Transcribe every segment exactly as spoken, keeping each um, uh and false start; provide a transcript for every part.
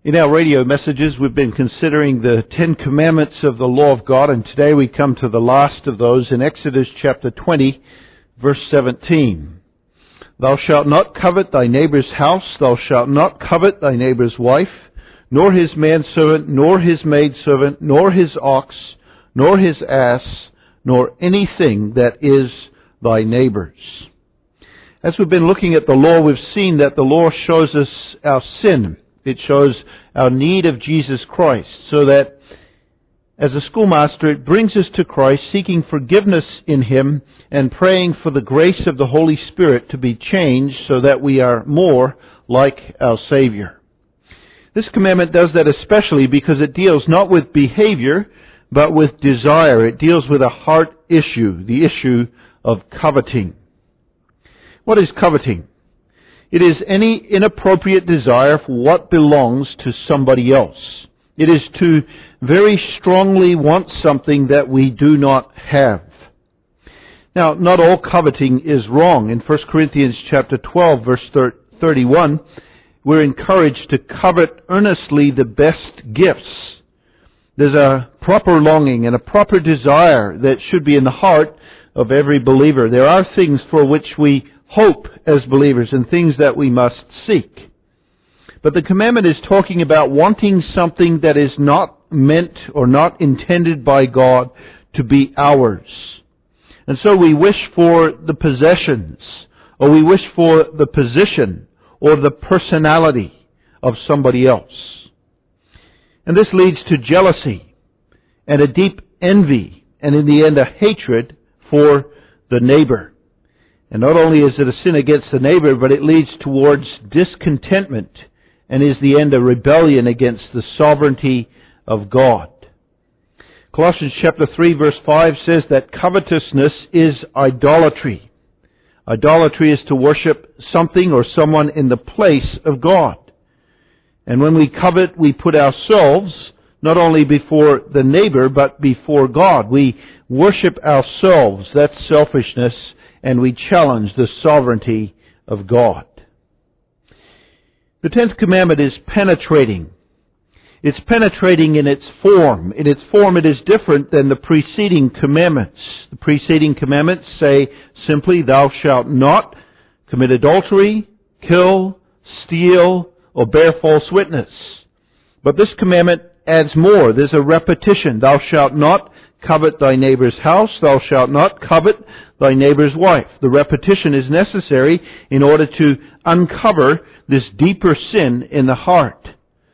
In our radio messages, we've been considering the Ten Commandments of the law of God, and today we come to the last of those in Exodus chapter twenty, verse seventeen. Thou shalt not covet thy neighbor's house, thou shalt not covet thy neighbor's wife, nor his manservant, nor his maidservant, nor his ox, nor his ass, nor anything that is thy neighbor's. As we've been looking at the law, we've seen that the law shows us our sin. It shows our need of Jesus Christ, so that as a schoolmaster, it brings us to Christ, seeking forgiveness in Him and praying for the grace of the Holy Spirit to be changed so that we are more like our Savior. This commandment does that especially because it deals not with behavior, but with desire. It deals with a heart issue, the issue of coveting. What is coveting? It is any inappropriate desire for what belongs to somebody else. It is to very strongly want something that we do not have. Now, not all coveting is wrong. In First Corinthians chapter twelve, verse thirty-one, we're encouraged to covet earnestly the best gifts. There's a proper longing and a proper desire that should be in the heart of every believer. There are things for which we hope as believers and things that we must seek. But the commandment is talking about wanting something that is not meant or not intended by God to be ours. And so we wish for the possessions, or we wish for the position or the personality of somebody else. And this leads to jealousy and a deep envy, and in the end a hatred for the neighbor. And not only is it a sin against the neighbor, but it leads towards discontentment and is the end a rebellion against the sovereignty of God. Colossians chapter three verse five says that covetousness is idolatry. Idolatry is to worship something or someone in the place of God. And when we covet, we put ourselves not only before the neighbor, but before God. We worship ourselves. That's selfishness. And we challenge the sovereignty of God. The tenth commandment is penetrating. It's penetrating in its form. In its form, it is different than the preceding commandments. The preceding commandments say simply, thou shalt not commit adultery, kill, steal, or bear false witness. But this commandment adds more. There's a repetition. Thou shalt not covet thy neighbor's house. Thou shalt not covet thy neighbor's wife. The repetition is necessary in order to uncover this deeper sin in the heart.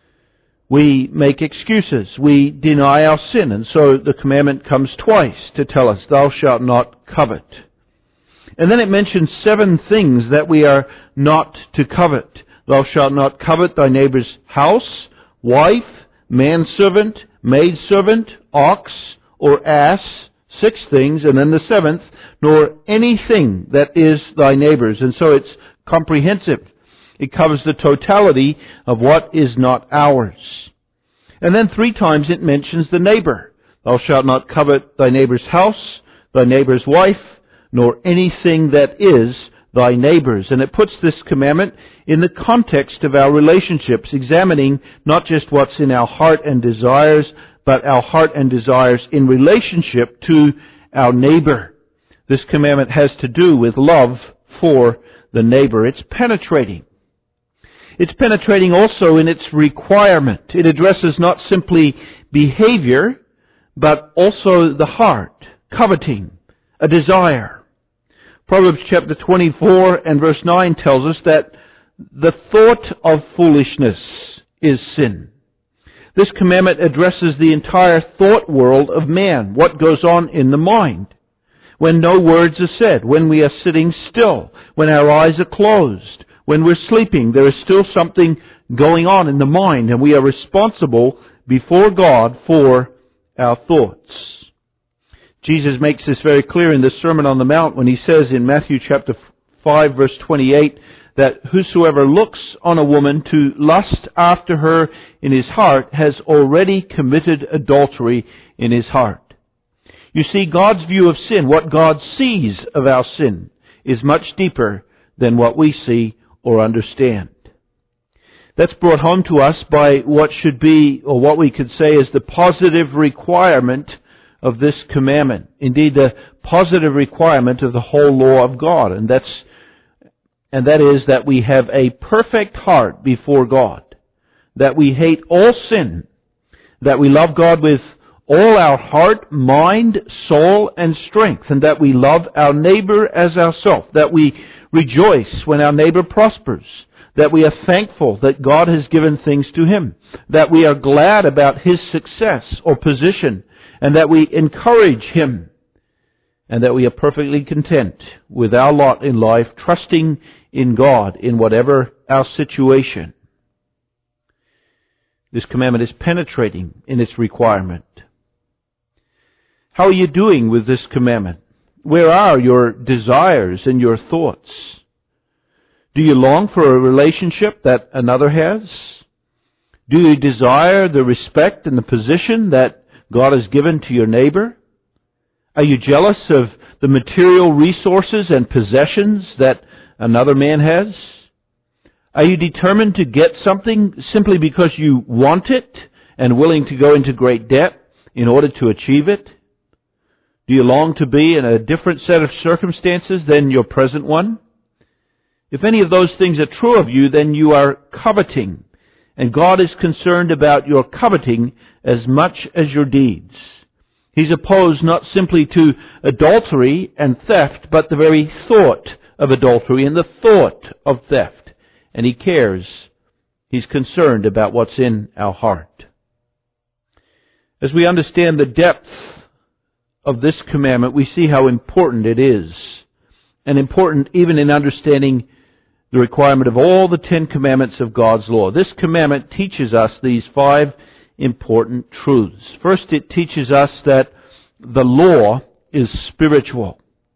We make excuses. We deny our sin. And so the commandment comes twice to tell us, thou shalt not covet. And then it mentions seven things that we are not to covet. Thou shalt not covet thy neighbor's house, wife, manservant, maidservant, ox, or ass, six things, and then the seventh, nor anything that is thy neighbor's. And so it's comprehensive. It covers the totality of what is not ours. And then three times it mentions the neighbor. Thou shalt not covet thy neighbor's house, thy neighbor's wife, nor anything that is thy neighbor's. And it puts this commandment in the context of our relationships, examining not just what's in our heart and desires, but our heart and desires in relationship to our neighbor. This commandment has to do with love for the neighbor. It's penetrating. It's penetrating also in its requirement. It addresses not simply behavior, but also the heart, coveting, a desire. Proverbs chapter twenty-four and verse nine tells us that the thought of foolishness is sin. This commandment addresses the entire thought world of man, what goes on in the mind. When no words are said, when we are sitting still, when our eyes are closed, when we're sleeping, there is still something going on in the mind, and we are responsible before God for our thoughts. Jesus makes this very clear in the Sermon on the Mount when He says in Matthew chapter five verse twenty-eight, that whosoever looks on a woman to lust after her in his heart has already committed adultery in his heart. You see, God's view of sin, what God sees of our sin, is much deeper than what we see or understand. That's brought home to us by what should be, or what we could say is the positive requirement of this commandment. Indeed, the positive requirement of the whole law of God. And that's, and that is that we have a perfect heart before God. That we hate all sin. That we love God with all our heart, mind, soul, and strength. And that we love our neighbor as ourselves. That we rejoice when our neighbor prospers. That we are thankful that God has given things to him. That we are glad about his success or position. And that we encourage him. And that we are perfectly content with our lot in life, trusting in God in whatever our situation. This commandment is penetrating in its requirement. How are you doing with this commandment? Where are your desires and your thoughts? Do you long for a relationship that another has? Do you desire the respect and the position that God has given to your neighbor? Are you jealous of the material resources and possessions that another man has? Are you determined to get something simply because you want it and willing to go into great debt in order to achieve it? Do you long to be in a different set of circumstances than your present one? If any of those things are true of you, then you are coveting. And God is concerned about your coveting as much as your deeds. He's opposed not simply to adultery and theft, but the very thought of adultery and the thought of theft. And He cares. He's concerned about what's in our heart. As we understand the depth of this commandment, we see how important it is. And important even in understanding the requirement of all the Ten Commandments of God's law. This commandment teaches us these five important truths. First, it teaches us that the law is spiritual.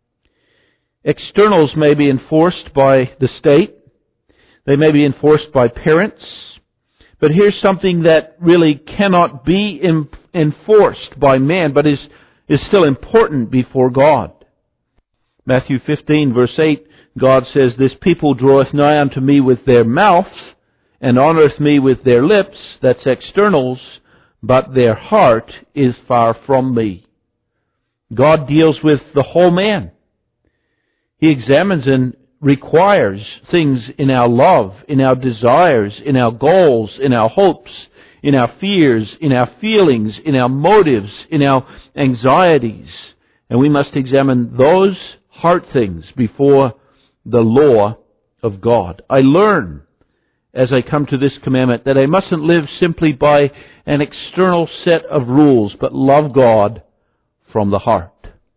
Externals may be enforced by the state. They may be enforced by parents. But here's something that really cannot be enforced by man, but is, is still important before God. Matthew fifteen, verse eight, God says, "This people draweth nigh unto me with their mouth, and honoreth me with their lips," that's externals, "but their heart is far from me." God deals with the whole man. He examines and requires things in our love, in our desires, in our goals, in our hopes, in our fears, in our feelings, in our motives, in our anxieties. And we must examine those heart things before the law of God. I learn as I come to this commandment that I mustn't live simply by an external set of rules, but love God from the heart.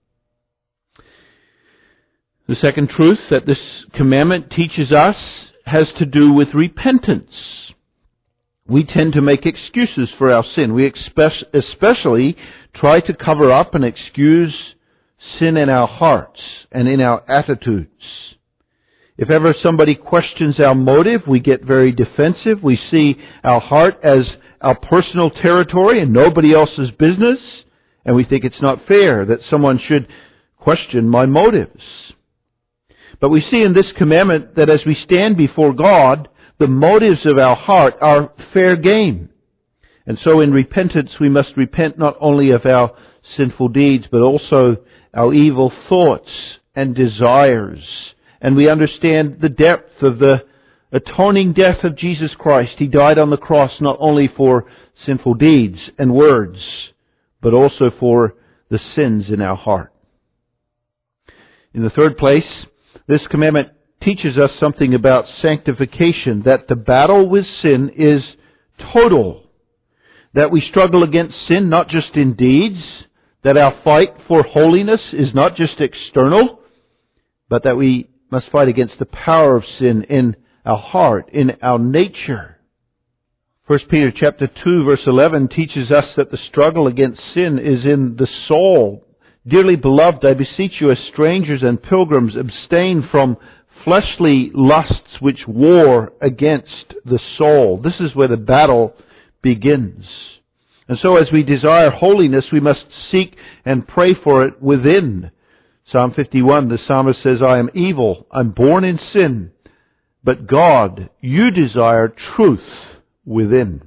The second truth that this commandment teaches us has to do with repentance. We tend to make excuses for our sin. We especially try to cover up and excuse sin in our hearts and in our attitudes. If ever somebody questions our motive, we get very defensive. We see our heart as our personal territory and nobody else's business. And we think it's not fair that someone should question my motives. But we see in this commandment that as we stand before God, the motives of our heart are fair game. And so in repentance, we must repent not only of our sinful deeds, but also our evil thoughts and desires. And we understand the depth of the atoning death of Jesus Christ. He died on the cross not only for sinful deeds and words, but also for the sins in our heart. In the third place, this commandment teaches us something about sanctification, that the battle with sin is total. That we struggle against sin not just in deeds, that our fight for holiness is not just external, but that we must fight against the power of sin in our heart, in our nature. First Peter chapter two, verse eleven teaches us that the struggle against sin is in the soul. "Dearly beloved, I beseech you as strangers and pilgrims, abstain from fleshly lusts which war against the soul." This is where the battle begins. And so as we desire holiness, we must seek and pray for it within. Psalm fifty-one, the psalmist says, "I am evil, I'm born in sin. but God, you desire truth within.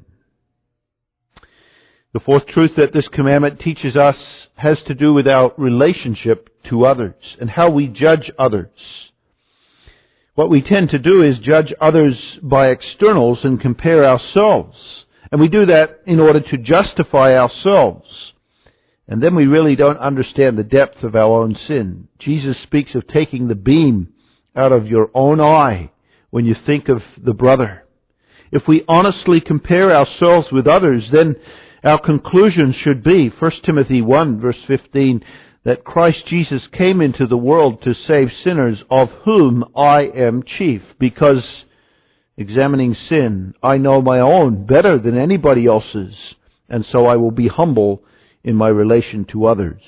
The fourth truth that this commandment teaches us has to do with our relationship to others and how we judge others. What we tend to do is judge others by externals and compare ourselves. And we do that in order to justify ourselves. And then we really don't understand the depth of our own sin. Jesus speaks of taking the beam out of your own eye when you think of the brother. If we honestly compare ourselves with others, then our conclusion should be, First Timothy one, verse fifteen, that Christ Jesus came into the world to save sinners, of whom I am chief. Because, examining sin, I know my own better than anybody else's, and so I will be humble in my relation to others.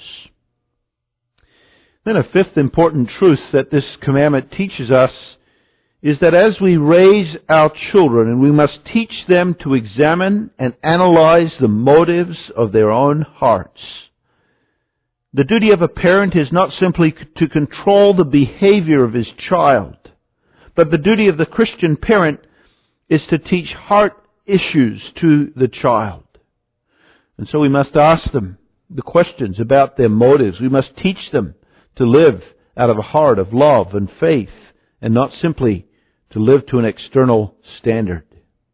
Then a fifth important truth that this commandment teaches us is that as we raise our children, and we must teach them to examine and analyze the motives of their own hearts. The duty of a parent is not simply to control the behavior of his child, but the duty of the Christian parent is to teach heart issues to the child. And so we must ask them the questions about their motives. We must teach them to live out of a heart of love and faith, and not simply to live to an external standard.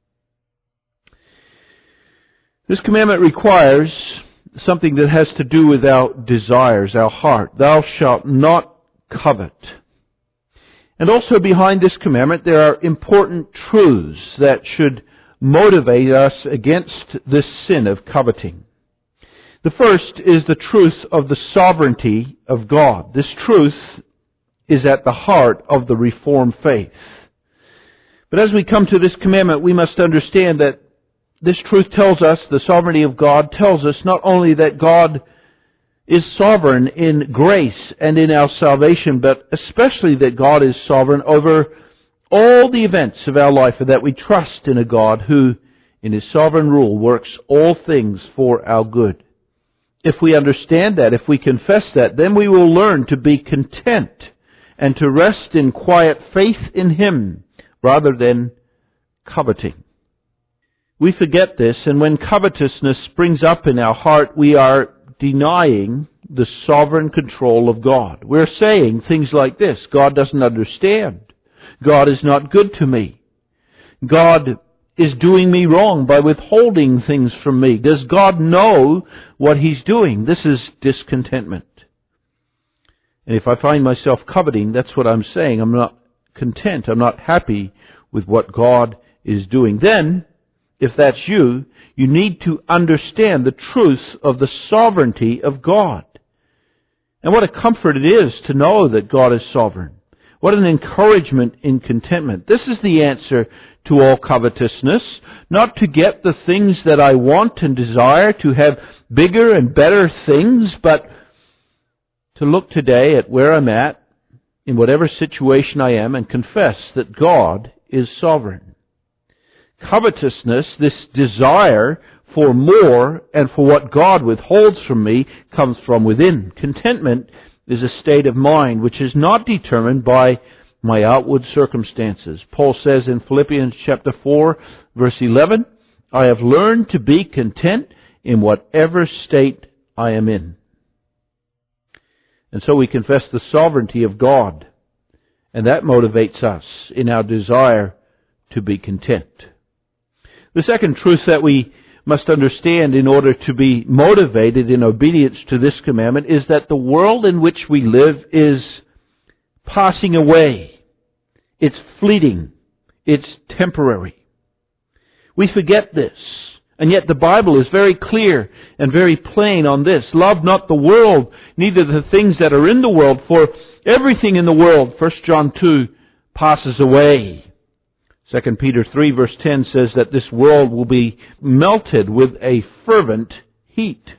This commandment requires something that has to do with our desires, our heart. Thou shalt not covet. And also behind this commandment there are important truths that should motivate us against this sin of coveting. The first is the truth of the sovereignty of God. This truth is at the heart of the Reformed faith. But as we come to this commandment, we must understand that this truth tells us, the sovereignty of God tells us not only that God is sovereign in grace and in our salvation, but especially that God is sovereign over all the events of our life, and that we trust in a God who, in His sovereign rule, works all things for our good. If we understand that, if we confess that, then we will learn to be content and to rest in quiet faith in Him rather than coveting. We forget this, and when covetousness springs up in our heart, we are denying the sovereign control of God. We're saying things like this: God doesn't understand. God is not good to me. God is doing me wrong by withholding things from me. Does God know what He's doing? This is discontentment. And if I find myself coveting, that's what I'm saying. I'm not content. I'm not happy with what God is doing. Then, if that's you, you need to understand the truth of the sovereignty of God. And what a comfort it is to know that God is sovereign. What an encouragement in contentment. This is the answer to all covetousness. Not to get the things that I want and desire, to have bigger and better things, but to look today at where I'm at, in whatever situation I am, and confess that God is sovereign. Covetousness, this desire for more and for what God withholds from me, comes from within. Contentment is a state of mind which is not determined by my outward circumstances. Paul says in Philippians chapter four, verse eleven, I have learned to be content in whatever state I am in. And so we confess the sovereignty of God, and that motivates us in our desire to be content. The second truth that we must understand in order to be motivated in obedience to this commandment is that the world in which we live is passing away. It's fleeting. It's temporary. We forget this. And yet the Bible is very clear and very plain on this. Love not the world, neither the things that are in the world, for everything in the world, First John two, passes away. Second Peter three verse ten says that this world will be melted with a fervent heat.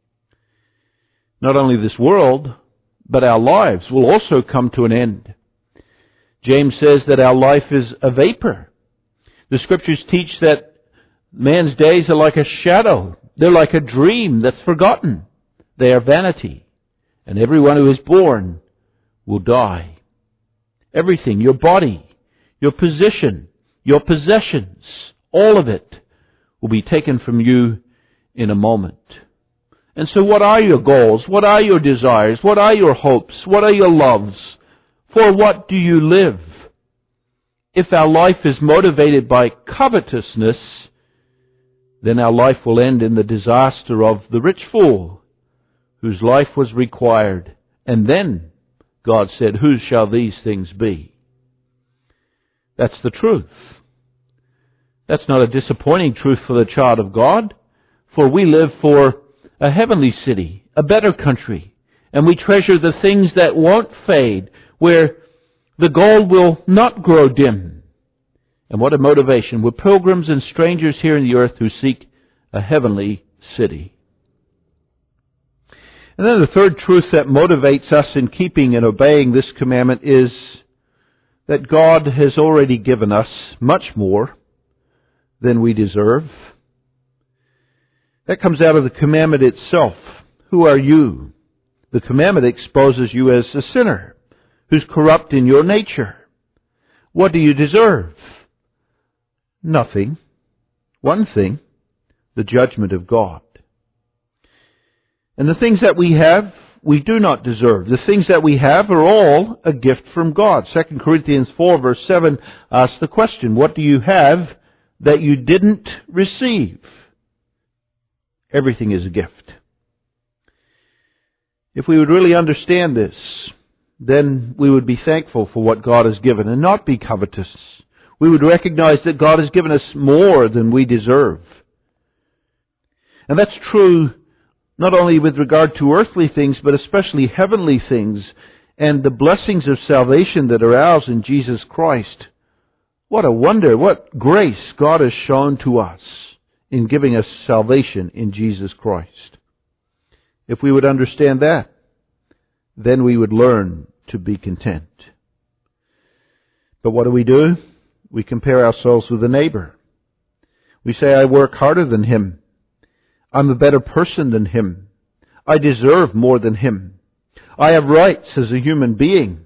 Not only this world, but our lives will also come to an end. James says that our life is a vapor. The Scriptures teach that man's days are like a shadow. They're like a dream that's forgotten. They are vanity. And everyone who is born will die. Everything, your body, your position, your possessions, all of it will be taken from you in a moment. And so what are your goals? What are your desires? What are your hopes? What are your loves? For what do you live? If our life is motivated by covetousness, then our life will end in the disaster of the rich fool, whose life was required. And then God said, whose shall these things be? That's the truth. That's not a disappointing truth for the child of God, for we live for a heavenly city, a better country, and we treasure the things that won't fade, where the gold will not grow dim. And what a motivation! We're pilgrims and strangers here in the earth who seek a heavenly city. And then the third truth that motivates us in keeping and obeying this commandment is that God has already given us much more than we deserve. That comes out of the commandment itself. Who are you? The commandment exposes you as a sinner who's corrupt in your nature. What do you deserve? Nothing. One thing, the judgment of God. And the things that we have, we do not deserve. The things that we have are all a gift from God. Second Corinthians four verse seven asks the question, what do you have that you didn't receive? Everything is a gift. If we would really understand this, then we would be thankful for what God has given and not be covetous. We would recognize that God has given us more than we deserve. And that's true not only with regard to earthly things, but especially heavenly things and the blessings of salvation that are ours in Jesus Christ. What a wonder, what grace God has shown to us in giving us salvation in Jesus Christ. If we would understand that, then we would learn to be content. But what do we do? We compare ourselves with a neighbor. We say, I work harder than him. I'm a better person than him. I deserve more than him. I have rights as a human being.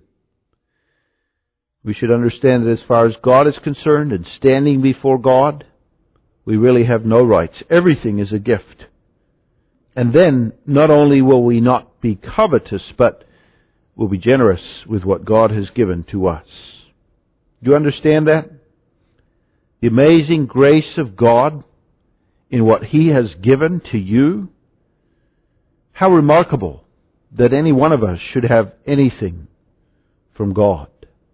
We should understand that as far as God is concerned and standing before God, we really have no rights. Everything is a gift. And then, not only will we not be covetous, but we'll be generous with what God has given to us. Do you understand that? The amazing grace of God in what He has given to you. How remarkable that any one of us should have anything from God.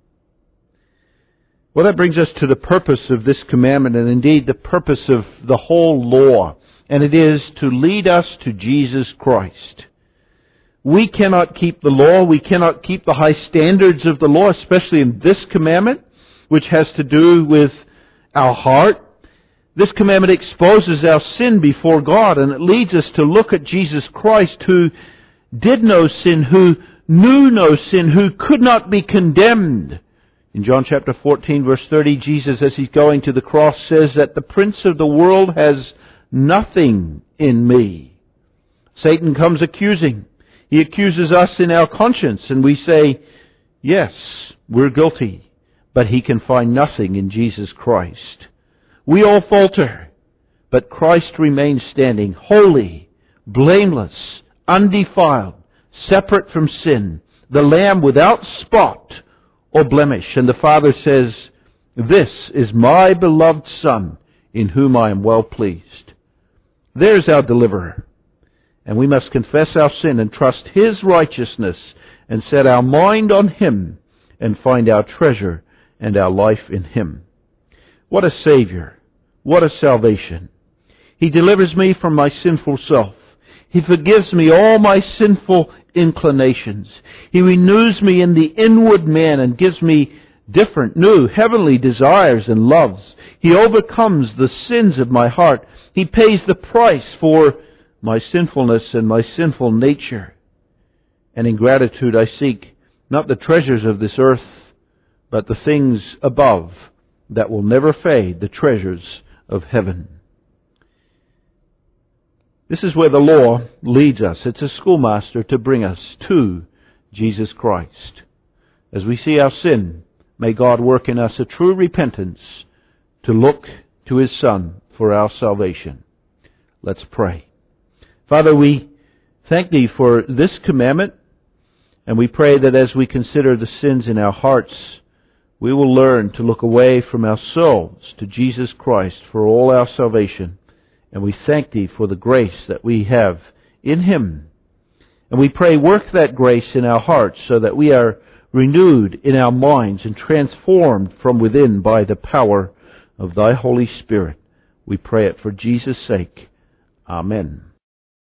Well, that brings us to the purpose of this commandment, and indeed the purpose of the whole law, and it is to lead us to Jesus Christ. We cannot keep the law, we cannot keep the high standards of the law, especially in this commandment, which has to do with our heart. This commandment exposes our sin before God, and it leads us to look at Jesus Christ, who did no sin, who knew no sin, who could not be condemned. In John chapter fourteen, verse thirty, Jesus, as He's going to the cross, says that the prince of the world has nothing in me. Satan comes accusing. He accuses us in our conscience, and we say, yes, we're guilty, but he can find nothing in Jesus Christ. We all falter, but Christ remains standing, holy, blameless, undefiled, separate from sin, the Lamb without spot or blemish. And the Father says, this is my beloved Son, in whom I am well pleased. There's our deliverer. And we must confess our sin and trust His righteousness and set our mind on Him and find our treasure and our life in Him. What a Savior. What a salvation. He delivers me from my sinful self. He forgives me all my sinful inclinations. He renews me in the inward man and gives me different, new, heavenly desires and loves. He overcomes the sins of my heart. He pays the price for my sinfulness and my sinful nature. And in gratitude I seek not the treasures of this earth, but the things above that will never fade, the treasures of heaven. This is where the law leads us. It's a schoolmaster to bring us to Jesus Christ. As we see our sin, may God work in us a true repentance to look to His Son for our salvation. Let's pray. Father, we thank Thee for this commandment, and we pray that as we consider the sins in our hearts, we will learn to look away from ourselves to Jesus Christ for all our salvation. And we thank Thee for the grace that we have in Him. And we pray, work that grace in our hearts so that we are renewed in our minds and transformed from within by the power of Thy Holy Spirit. We pray it for Jesus' sake. Amen.